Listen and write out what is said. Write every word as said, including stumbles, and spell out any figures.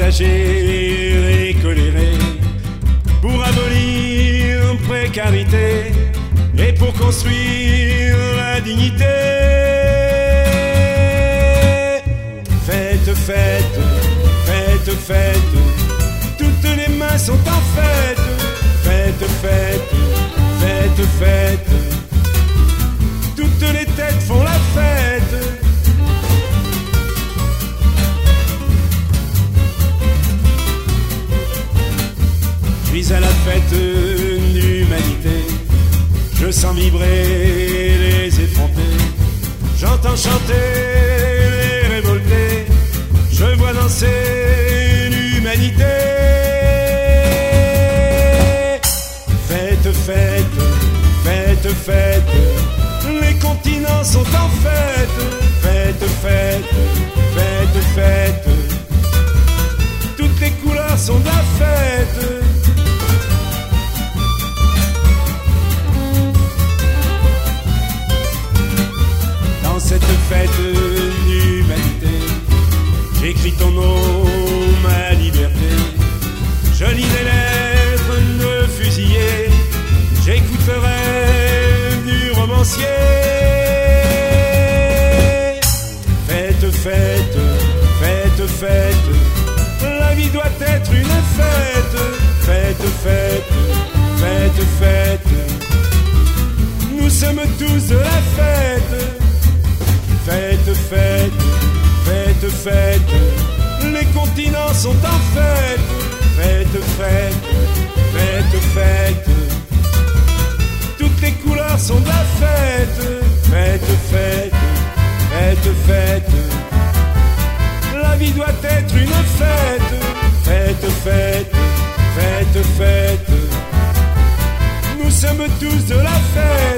engagés et colérés pour abolir précarité et pour construire la dignité. Faites, faites, faites, faites, toutes les mains sont en fête. Faites, faites, faites, faites, toutes les têtes font la fête. Je suis à la fête d'humanité, je sens vibrer les effrontés, j'entends chanter les révoltés, je vois danser l'humanité. Faites, faites, faites, faites, les continents sont en fête. Faites, faites, faites, faites, toutes les couleurs sont de la fête. Dans cette fête d'humanité, j'écris ton nom, ma liberté. Je lis des lettres de fusillés, j'écouterai du romancier. Faites, faites, faites, faites, la vie doit être une fête. Faites, faites, faites, faites, nous sommes tous de la fête. Faites, faites, faites, faites, les continents sont en fête. Faites, faites, faites, faites, toutes les couleurs sont de la fête. Faites, faites, faites, faites, la vie doit être une fête. Faites, faites, faites, faites, nous sommes tous de la fête.